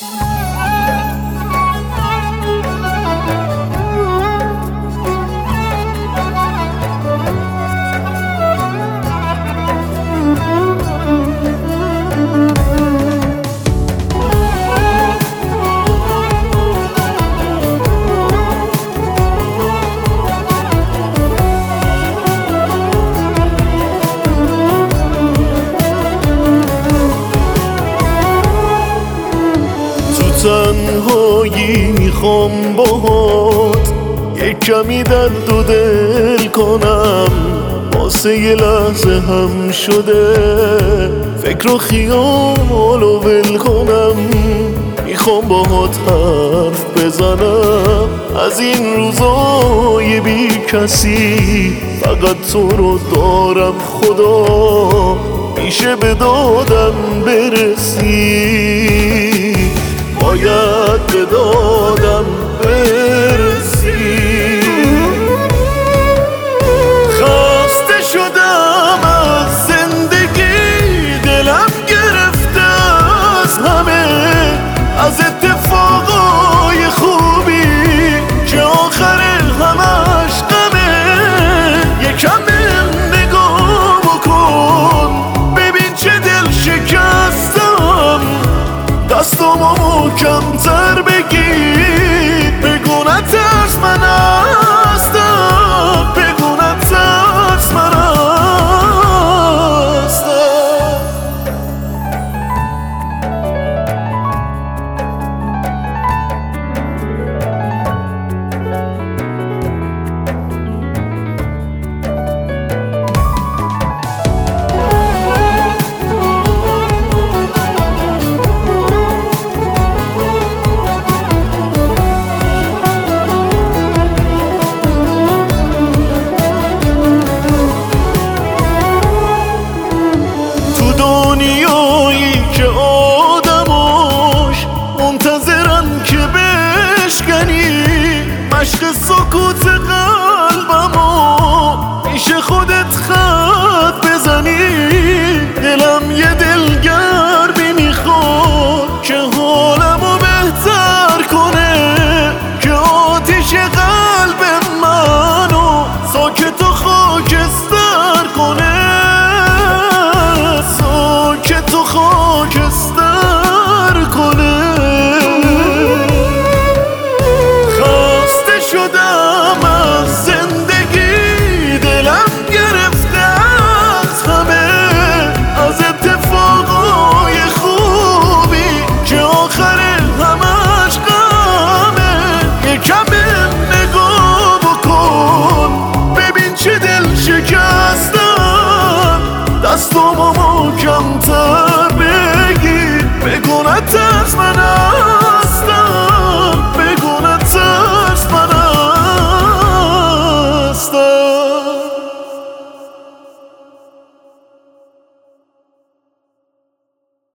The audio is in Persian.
تنهایی میخوام باهات یک کمی درد و دل کنم، واسه یه لحظه هم شده فکر و خیال و ول کنم. میخوام باهات حرف بزنم از این روزای بی کسی، فقط تو رو دارم خدا میشه به دادم برسی، باید به دادم برسی. خسته شدم از زندگی، دلم گرفته از همه، از اتفاقای خوبی که آخر همش غمه. یکم نگاه بکن ببین چه دل شکستم، دستامو کمتر بگیر، بگو نترس من هستم، بگو نترس من هستم. دنیایی که آدماش منتظرن که بشکنی مشق سکوت قلبمو، میشه خودت خط بزنی. دلم یه دلگرمی میخواد که حالمو بهتر کنه، که آتیش قلب منو ساکت و خاکستر کنه، که تو خاکستر